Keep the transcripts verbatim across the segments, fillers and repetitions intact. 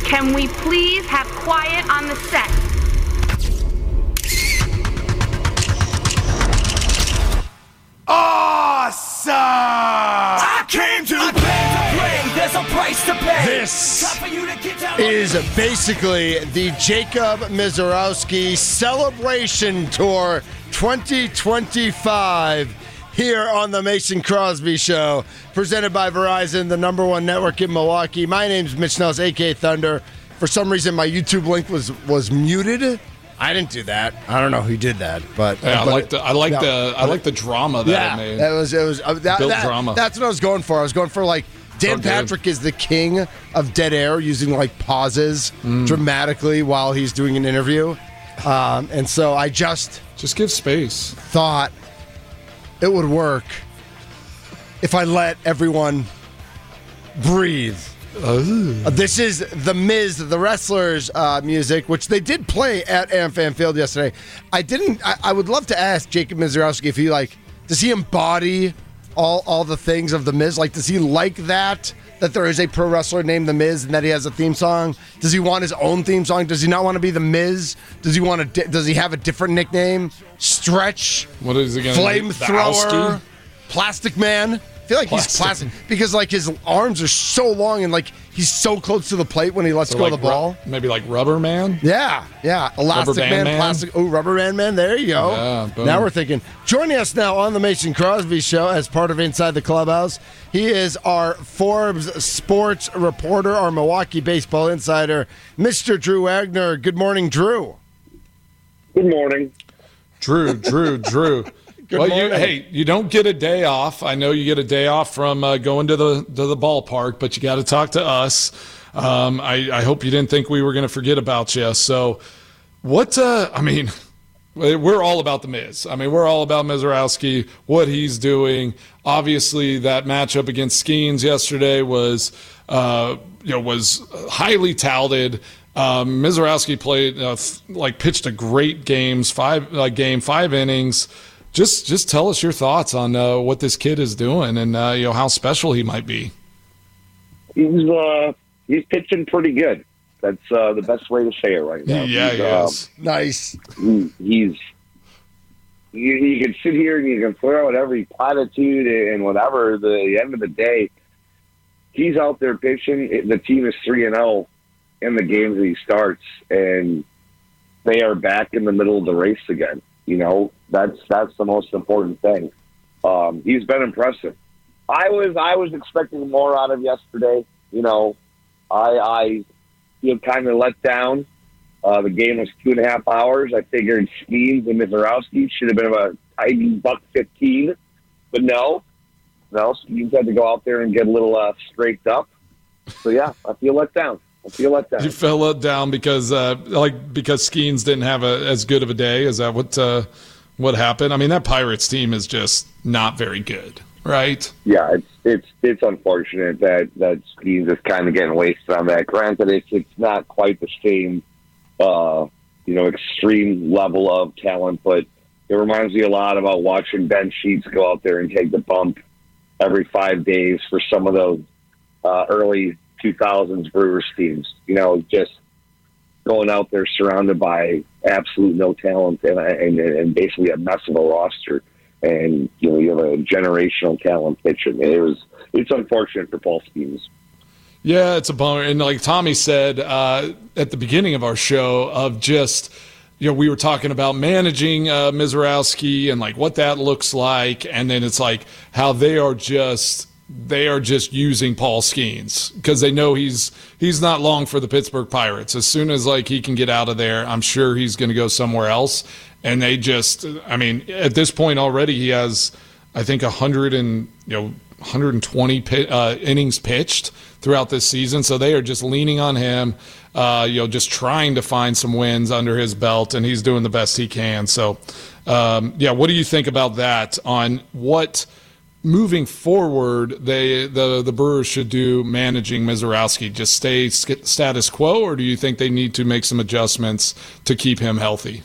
Can we please have quiet on the set? Awesome! I came to I play. Came to play. There's a price to pay. This is basically the Jacob Misiorowski Celebration Tour twenty twenty-five here on the Mason Crosby Show, presented by Verizon, the number one network in Milwaukee. My name's Mitch Nelson, a k a. Thunder. For some reason, my YouTube link was was muted. I didn't do that. I don't know who did that, but yeah, but, I like the I like yeah, the I like the drama that yeah, it made. That was it was uh, that, Built that, drama. That's what I was going for. I was going for like Dan So Patrick is the king of dead air, using like pauses Mm. dramatically while he's doing an interview, um, and so I just just give space. Thought it would work if I let everyone breathe. Uh, this is The Miz, the Wrestlers uh, music, which they did play at AmFam Field yesterday. I didn't. I, I would love to ask Jacob Misiorowski if he like does he embody all all the things of The Miz? Like, does he like that that there is a pro wrestler named The Miz and that he has a theme song? Does he want his own theme song? Does he not want to be The Miz? Does he want to? Does he have a different nickname? Stretch. What is he going to Flamethrower. Plastic Man. I feel like plastic. He's plastic because like his arms are so long and like he's so close to the plate when he lets so go like of the ball. Ru- maybe like Rubber Man? Yeah, yeah. Elastic Man, man, plastic. Oh, Rubber Band Man. There you go. Yeah, now we're thinking. Joining us now on the Mason Crosby Show as part of Inside the Clubhouse, he is our Forbes sports reporter, our Milwaukee baseball insider, Mister Drew Wagner. Good morning, Drew. Good morning. Drew, Drew, Drew. Good well, morning. you, hey, you don't get a day off. I know you get a day off from uh, going to the to the ballpark, but you got to talk to us. Um, I, I hope you didn't think we were going to forget about you. So, what? Uh, I mean, we're all about the Miz. I mean, we're all about Misiorowski, what he's doing. Obviously, that matchup against Skeens yesterday was, uh, you know, was highly touted. Um, Misiorowski played uh, like pitched a great games, five like game, five innings. Just just tell us your thoughts on uh, what this kid is doing and uh, you know how special he might be. He's uh, he's pitching pretty good. That's uh, the best way to say it right now. Yeah, he's, he uh, is. Nice. He, he's you, you can sit here and you can throw out every platitude and whatever. The end of the day, he's out there pitching. The team is three and zero in the games that he starts, and they are back in the middle of the race again. You know, that's that's the most important thing. Um, he's been impressive. I was I was expecting more out of yesterday. You know, I I feel kind of let down. Uh, the game was two and a half hours. I figured Skeens and Misiorowski should have been about tidy buck fifteen, but no, no. Skeens had to go out there and get a little uh, straightened up. So yeah, I feel let down. I feel let down. You fell let down because uh, like because Skeens didn't have a, as good of a day. Is that what uh, what happened? I mean, that Pirates team is just not very good, right? Yeah, it's it's it's unfortunate that that Skeens is kind of getting wasted on that. Granted, it's it's not quite the same, uh, you know, extreme level of talent, but it reminds me a lot about watching Ben Sheets go out there and take the bump every five days for some of those uh, early two thousands Brewers teams, you know, just going out there surrounded by absolute no talent and, and, and basically a mess of a roster. And, you know, you have a generational talent pitcher. It was, it's unfortunate for Paul Skeens. Yeah, it's a bummer. And like Tommy said uh, at the beginning of our show of just, you know, we were talking about managing uh, Misiorowski and like what that looks like. And then it's like how they are just, they are just using Paul Skeens because they know he's he's not long for the Pittsburgh Pirates. As soon as like he can get out of there, I'm sure he's going to go somewhere else. And they just, I mean, at this point already, he has, I think, one hundred and you know one hundred twenty uh, innings pitched throughout this season. So they are just leaning on him, uh, you know, just trying to find some wins under his belt, and he's doing the best he can. So, um, yeah, what do you think about that? On what? Moving forward, they the the Brewers should do managing Misiorowski? Just stay status quo, or do you think they need to make some adjustments to keep him healthy?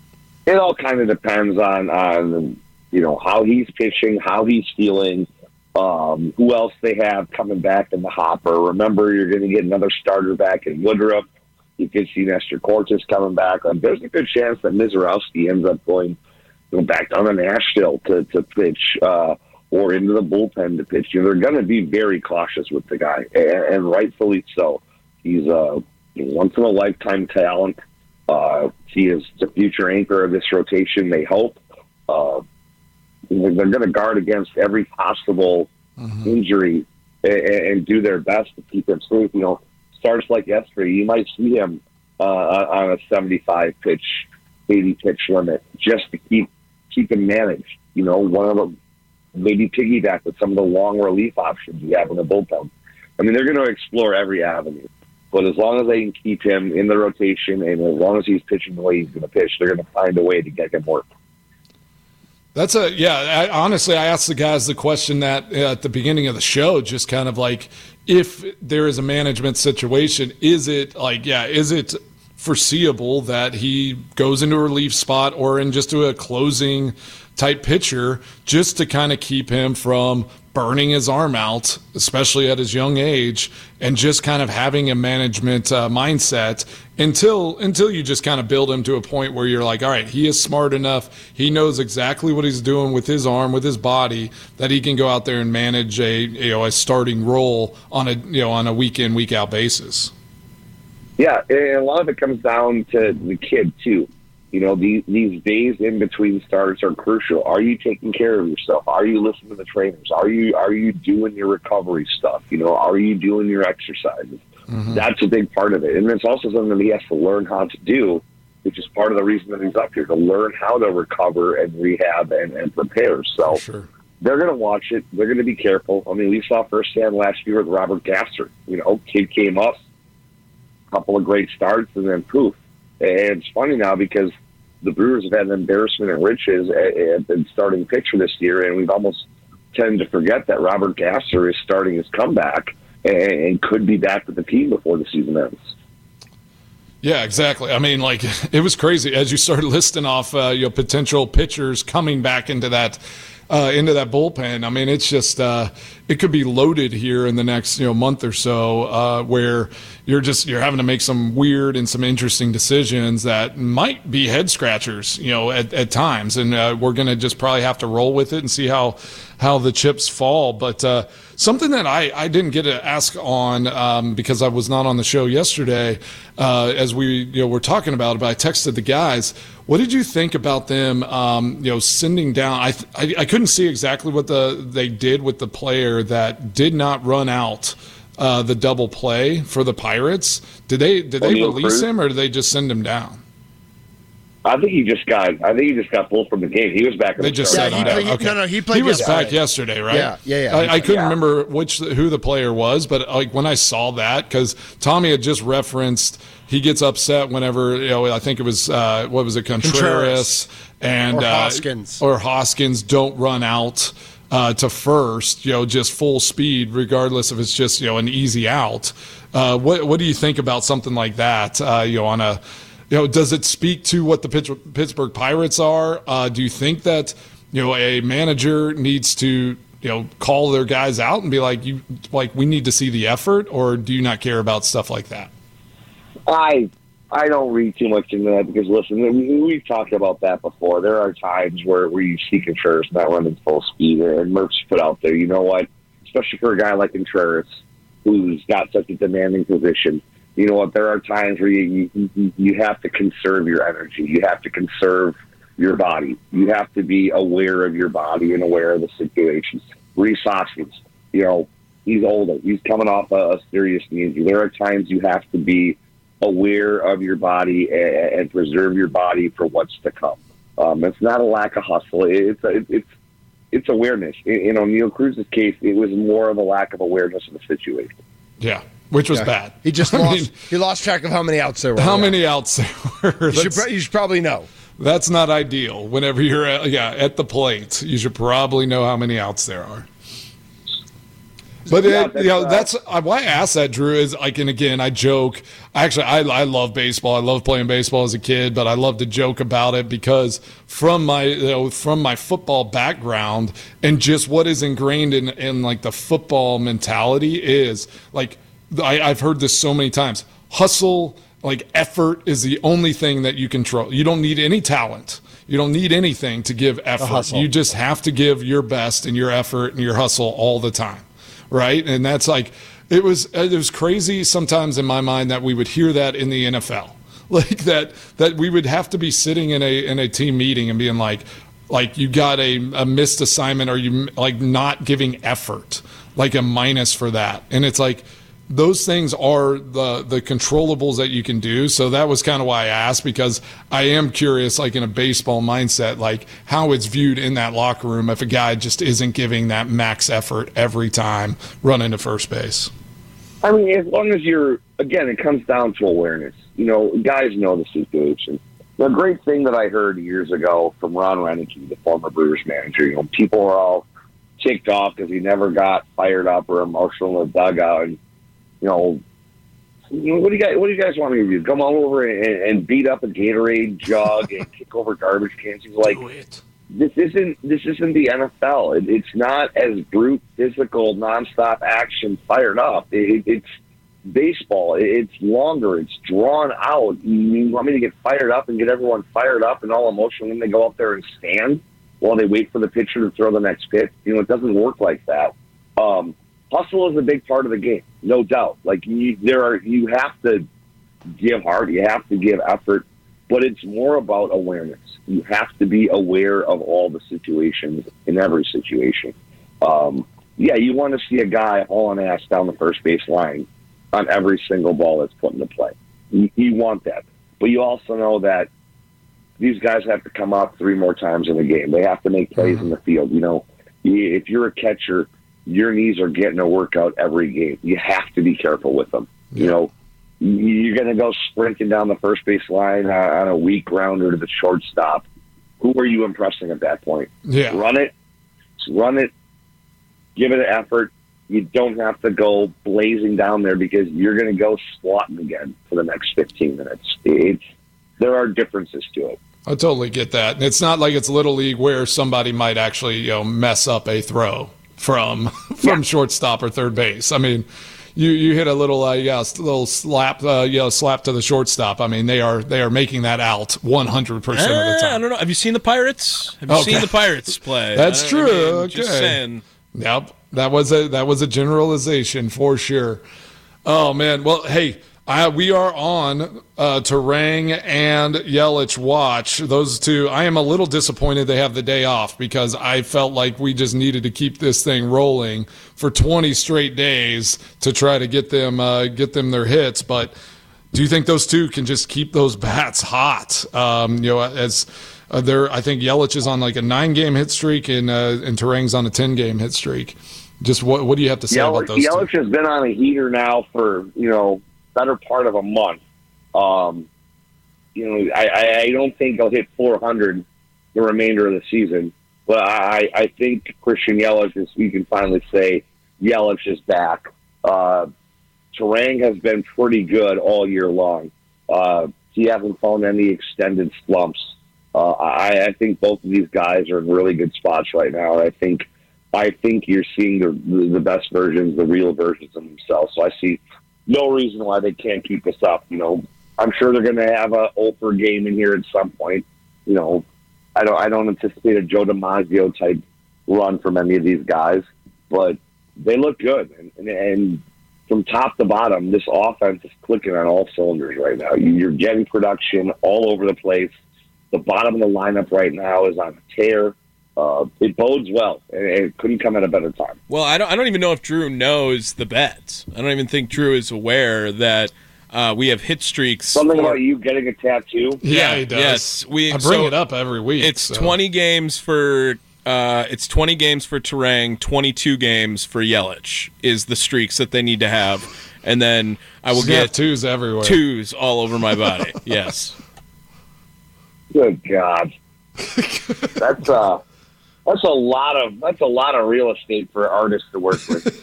It all kind of depends on on you know how he's pitching, how he's feeling. Um, who else they have coming back in the hopper? Remember, you're going to get another starter back in Woodruff. You could see Nestor Cortes coming back. Um, there's a good chance that Mizorowski ends up going, going back down to Nashville to, to pitch uh, or into the bullpen to pitch. You know, they're going to be very cautious with the guy, and, and rightfully so. He's a once-in-a-lifetime talent. Uh, he is the future anchor of this rotation, they hope. Uh, they're going to guard against every possible mm-hmm. injury and, and do their best to keep him safe. You know, starts like yesterday, you might see him uh, on a seventy-five pitch, eighty pitch limit just to keep keep him managed. You know, one of them maybe piggyback with some of the long relief options you have in the bullpen. I mean, they're going to explore every avenue. But as long as they can keep him in the rotation and as long as he's pitching the way he's going to pitch, they're going to find a way to get him work. That's a, yeah, I, honestly, I asked the guys the question that uh, at the beginning of the show, just kind of like, if there is a management situation, is it like, yeah, is it foreseeable that he goes into a relief spot or in just a closing type pitcher just to kind of keep him from burning his arm out, especially at his young age, and just kind of having a management uh, mindset until until you just kind of build him to a point where you're like, all right, he is smart enough, he knows exactly what he's doing with his arm, with his body, that he can go out there and manage a you know a starting role on a you know on a week in, week out basis. Yeah, and a lot of it comes down to the kid too. You know, these, these days in between starts are crucial. Are you taking care of yourself? Are you listening to the trainers? Are you are you doing your recovery stuff? You know, are you doing your exercises? Mm-hmm. That's a big part of it. And it's also something that he has to learn how to do, which is part of the reason that he's up here, to learn how to recover and rehab and, and prepare. So sure. They're going to watch it. They're going to be careful. I mean, we saw firsthand last year with Robert Gasser. You know, kid came up, a couple of great starts, and then poof. And it's funny now because the Brewers have had an embarrassment at riches at the starting pitcher this year, and we've almost tended to forget that Robert Gasser is starting his comeback and could be back with the team before the season ends. Yeah, exactly. I mean, like, it was crazy as you started listing off uh, you know, potential pitchers coming back into that uh, into that bullpen. I mean, it's just uh, it could be loaded here in the next you know month or so, uh, where you're just you're having to make some weird and some interesting decisions that might be head scratchers, you know, at, at times, and uh, we're gonna just probably have to roll with it and see how how the chips fall. But uh, something that I, I didn't get to ask on um, because I was not on the show yesterday, uh, as we you know were talking about it, but I texted the guys. What did you think about them, um, you know, sending down? I, I I couldn't see exactly what the they did with the player that did not run out uh, the double play for the Pirates. Did they did they O'Neal release Cruz? him or did they just send him down? I think he just got. I think he just got pulled from the game. He was back. In They the just starting sent him he down. played- Okay. no, no, he played He was yesterday. back yesterday, right? Yeah, yeah, yeah. I, I couldn't Yeah. remember which who the player was, but like when I saw that, because Tommy had just referenced, he gets upset whenever you know. I think it was uh, what was it, Contreras, Contreras. and Or uh, Hoskins. or Hoskins don't run out uh, to first, you know, just full speed, regardless if it's just you know an easy out. Uh, what what do you think about something like that? Uh, you know, on a You know, does it speak to what the Pitts- Pittsburgh Pirates are? Uh, do you think that you know a manager needs to you know call their guys out and be like, you like we need to see the effort, or do you not care about stuff like that? I I don't read too much into that because listen, we, we've talked about that before. There are times where, where you see Contreras not running full speed, and Merck's put out there. You know what? Especially for a guy like Contreras, who's got such a demanding position. You know what? There are times where you, you you have to conserve your energy. You have to conserve your body. You have to be aware of your body and aware of the situations. Rhys Hoskins, you know, he's older. He's coming off a, a serious knee injury. There are times you have to be aware of your body and, and preserve your body for what's to come. Um, it's not a lack of hustle. It's a, it's it's awareness. In, in O'Neal Cruz's case, it was more of a lack of awareness of the situation. Yeah, which was Yeah. bad. He just I lost. mean, he lost track of how many outs there were. how Yeah. many outs there were. You should, That's- pro- you should probably know. That's not ideal. Whenever you're at, yeah at the plate, you should probably know how many outs there are. But Yeah, it, that's, you know, uh, that's uh, why I asked that, Drew. Is like, and again, I joke. Actually, I I love baseball. I love playing baseball as a kid, but I love to joke about it because from my you know from my football background and just what is ingrained in in like the football mentality is like I, I've heard this so many times. Hustle, like effort, is the only thing that you control. You don't need any talent. You don't need anything to give effort. You just have to give your best and your effort and your hustle all the time, right? And that's like it was. It was crazy sometimes in my mind that we would hear that in the N F L, like that that we would have to be sitting in a in a team meeting and being like, like you got a, a missed assignment or you like not giving effort, like a minus for that, and it's like. Those things are the the controllables that you can do. So that was kind of why I asked, because I am curious, like in a baseball mindset, like how it's viewed in that locker room if a guy just isn't giving that max effort every time running to first base. I mean, as long as you're, again, it comes down to awareness. You know, guys know the situation. The great thing that I heard years ago from Ron Renneke, the former Brewers manager, you know, people were all ticked off because he never got fired up or emotional in the dugout. And, you know, what do you guys? What do you guys want me to do? Come all over and, and beat up a Gatorade jug and kick over garbage cans? He's like, this isn't this isn't the N F L. It, it's not as brute, physical, nonstop action, fired up. It, it's baseball. It, it's longer. It's drawn out. You want me to get fired up and get everyone fired up and all emotional, and then they go up there and stand while they wait for the pitcher to throw the next pitch? You know, it doesn't work like that. Um, Hustle is a big part of the game, no doubt. Like you, there are, you have to give heart, you have to give effort, but it's more about awareness. You have to be aware of all the situations in every situation. Um, yeah, you want to see a guy hauling ass down the first base line on every single ball that's put into play. You, you want that, but you also know that these guys have to come out three more times in the game. They have to make plays mm-hmm. in the field. You know, if you're a catcher, your knees are getting a workout every game. You have to be careful with them. Yeah. You know, you're going to go sprinting down the first base line on a weak grounder to the shortstop. Who are you impressing at that point? Yeah. Run it. Run it. Give it an effort. You don't have to go blazing down there because you're going to go squatting again for the next fifteen minutes. It's, there are differences to it. I totally get that. And it's not like it's Little League where somebody might actually, you know, mess up a throw from from yeah. shortstop or third base. I mean, you, you hit a little uh, yeah, little slap uh, you know, slap to the shortstop. I mean, they are they are making that out one hundred percent of the time. I don't know. Have you seen the Pirates? Have you okay. seen the Pirates play? That's I, true. I mean, okay. Just saying. Yep. That was a that was a generalization for sure. Oh man. Well, hey, I, we are on uh, Turang and Yelich watch. Those two, I am a little disappointed they have the day off because I felt like we just needed to keep this thing rolling for twenty straight days to try to get them uh, get them their hits. But do you think those two can just keep those bats hot? Um, you know, as uh, they're, I think Yelich is on like a nine-game hit streak and uh, and Turang's on a ten-game hit streak. Just what what do you have to say Yelich, about those Yelich two? has been on a heater now for, you know, better part of a month. Um, you know, I, I don't think he'll hit four hundred the remainder of the season, but I, I think Christian Yelich is, we can finally say Yelich is back. Uh, Turang has been pretty good all year long. Uh, he hasn't found any extended slumps. Uh, I, I think both of these guys are in really good spots right now. I think, I think you're seeing the, the, the best versions, the real versions of themselves. So I see no reason why they can't keep this up. You know, I'm sure they're going to have a Ultra game in here at some point. You know, I don't, I don't anticipate a Joe DiMaggio type run from any of these guys, but they look good. And, and, and from top to bottom, this offense is clicking on all cylinders right now. You're getting production all over the place. The bottom of the lineup right now is on a tear. Uh, it bodes well, and it couldn't come at a better time. Well, I don't. I don't even know if Drew knows the bets. I don't even think Drew is aware that uh, we have hit streaks. Something for, about you getting a tattoo. Yeah, he does. Yes, we I bring so it up every week. It's so. twenty games for. Uh, it's twenty games for Turang, twenty-two games for Yelich is the streaks that they need to have, and then I will get get twos everywhere. Twos all over my body. Yes. Good God. That's uh. That's a lot of that's a lot of real estate for artists to work with.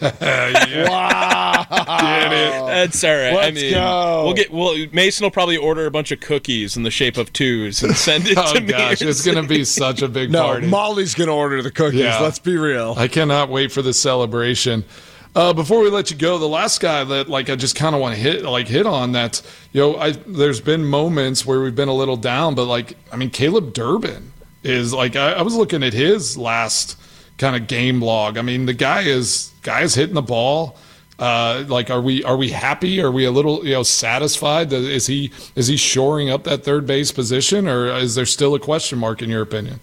Wow. Get it. That's all right. Let's I mean, go. we'll get. Well, Mason will probably order a bunch of cookies in the shape of twos and send it Oh to me. gosh, it's going to be such a big No, party. Molly's going to order the cookies. Yeah. Let's be real. I cannot wait for the celebration. Uh, before we let you go, the last guy that like I just kind of want to hit like hit on that, you know, I there's been moments where we've been a little down, but like I mean, Caleb Durbin is like I, I was looking at his last kind of game log. I mean, the guy is guy is hitting the ball. Uh, like, are we are we happy? Are we a little you know satisfied? That, is he is he shoring up that third base position, or is there still a question mark in your opinion?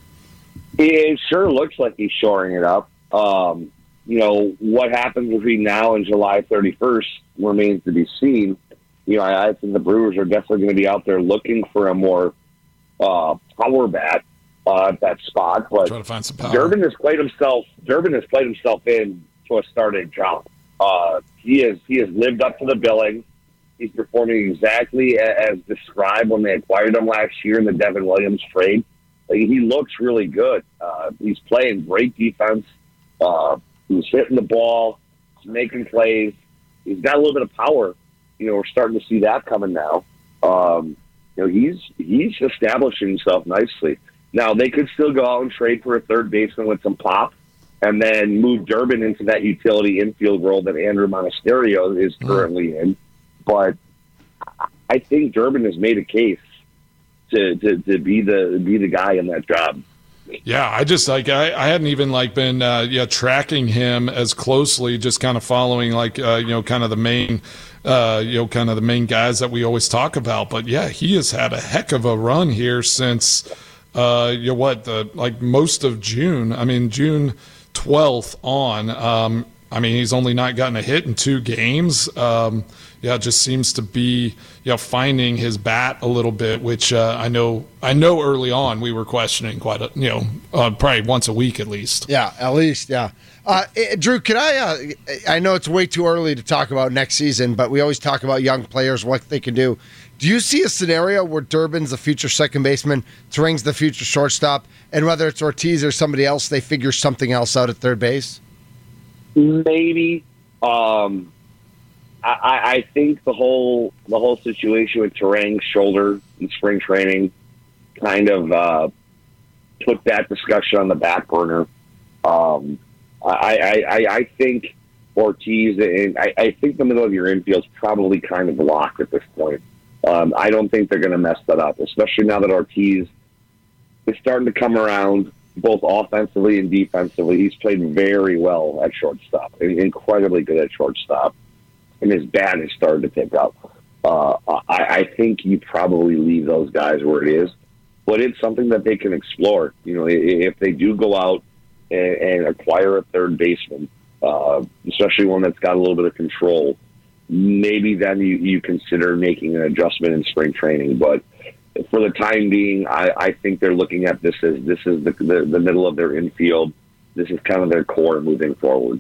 It sure looks like he's shoring it up. Um, you know, what happens between now and July thirty-first remains to be seen. You know, I, I think the Brewers are definitely going to be out there looking for a more uh, power bat uh, at that spot. But Try to find some power. Durbin has played himself. Durbin has played himself in to a starting job. Uh, he has he has lived up to the billing. He's performing exactly as described when they acquired him last year in the Devin Williams trade. Like, he looks really good. Uh, he's playing great defense. Uh, he's hitting the ball. He's making plays. He's got a little bit of power. You know, we're starting to see that coming now. Um, you know, he's he's establishing himself nicely. Now, they could still go out and trade for a third baseman with some pop and then move Durbin into that utility infield role that Andrew Monasterio is currently in. But I think Durbin has made a case to, to, to be the be the guy in that job. Yeah, I just like I, I hadn't even like been uh, yeah tracking him as closely, just kind of following like uh, you know kind of the main uh, you know kind of the main guys that we always talk about. But yeah, he has had a heck of a run here since uh, you know what the like most of June. I mean June twelfth on. Um, I mean he's only not gotten a hit in two games. Um, yeah, it just seems to be, you know, finding his bat a little bit, which uh, I know I know early on we were questioning quite a, you know, uh, probably once a week at least. Yeah, at least, yeah. Uh, eh, Drew, can I, uh, I know it's way too early to talk about next season, but we always talk about young players, what they can do. Do you see a scenario where Durbin's the future second baseman, Terang's the future shortstop, and whether it's Ortiz or somebody else, they figure something else out at third base? Maybe. Um, I, I think the whole the whole situation with Terang's shoulder in spring training kind of uh, put that discussion on the back burner. Um, I, I, I, I think Ortiz and I, I think the middle of your infield is probably kind of locked at this point. Um, I don't think they're going to mess that up, especially now that Ortiz is starting to come around both offensively and defensively. He's played very well at shortstop, incredibly good at shortstop. And his bat has started to pick up. Uh, I, I think you probably leave those guys where it is, but it's something that they can explore. You know, if they do go out and, and acquire a third baseman, uh, especially one that's got a little bit of control, maybe then you, you consider making an adjustment in spring training. But for the time being, I, I think they're looking at this as this is the, the, the middle of their infield. This is kind of their core moving forward.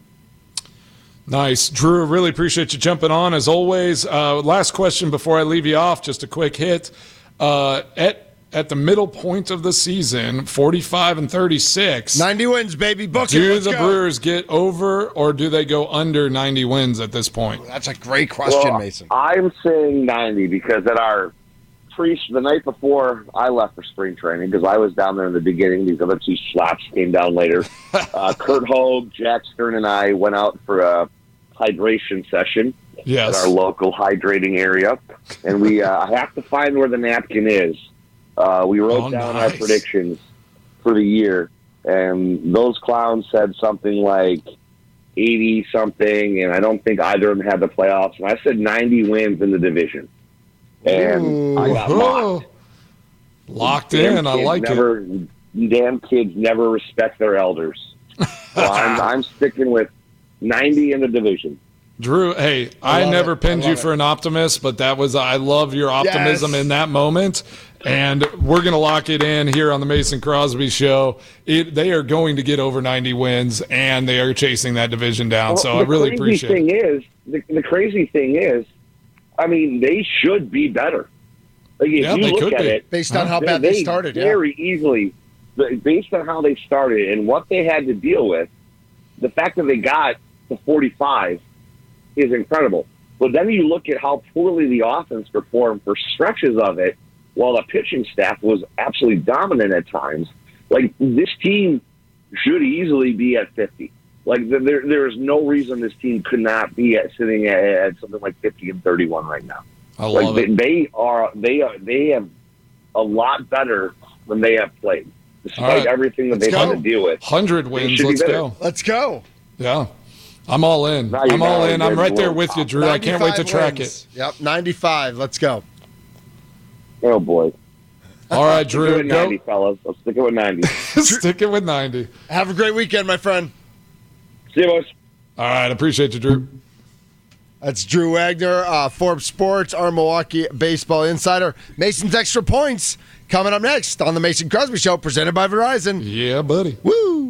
Nice. Drew, really appreciate you jumping on as always. Uh, last question before I leave you off, just a quick hit. Uh, at at the middle point of the season, forty-five and thirty-six. ninety wins, baby. Book it. Do Let's the go. Brewers get over or do they go under ninety wins at this point? That's a great question, Well, Mason. I'm saying ninety because at our pre the night before I left for spring training, because I was down there in the beginning, these other two slaps came down later. uh, Kurt Hogue, Jack Stern, and I went out for a hydration session Yes. at our local hydrating area, and we uh, I have to find where the napkin is. Uh, we wrote Oh, down nice. our predictions for the year, and those clowns said something like eighty something, and I don't think either of them had the playoffs. And I said ninety wins in the division, and Ooh. I got Oh, mocked. locked Damn in. I kids like it. never, Damn kids never respect their elders. So I'm, I'm sticking with ninety in the division. Drew, hey, I I, love never it. pinned I you love for it. an optimist, but that was I love your optimism Yes. in that moment. And we're going to lock it in here on the Mason Crosby Show. It, they are going to get over ninety wins, and they are chasing that division down. so I Well, really the appreciate crazy it. thing is, the, the crazy thing is, I mean, they should be better. Like if Yeah, you they look could at be. it, Based on how bad they started, yeah. very easily the, based on how they started and what they had to deal with, the fact that they got to forty-five is incredible. But then you look at how poorly the offense performed for stretches of it, while the pitching staff was absolutely dominant at times. Like, this team should easily be at fifty. Like, there, there is no reason this team could not be at sitting at, at something like fifty and thirty-one right now. I love like, it. They, they are they are they have a lot better than they have played, despite right. everything that Let's they've had go. to deal with. one hundred wins. should be Let's better. go. Let's go. Yeah. I'm all in. Now you I'm all know in. I'm they're right there world with you, top. Drew. I can't wait to ninety-five track wins. it. Yep, ninety-five. Let's go. Oh, boy. All right, Stick it Drew. with ninety, Go. fellas. Let's stick it with ninety. Stick it with ninety. Have a great weekend, my friend. See you, boys. All right. Appreciate you, Drew. That's Drew Wagner, uh, Forbes Sports, our Milwaukee baseball insider. Mason's Extra Points coming up next on the Mason Crosby Show, presented by Verizon. Yeah, buddy. Woo!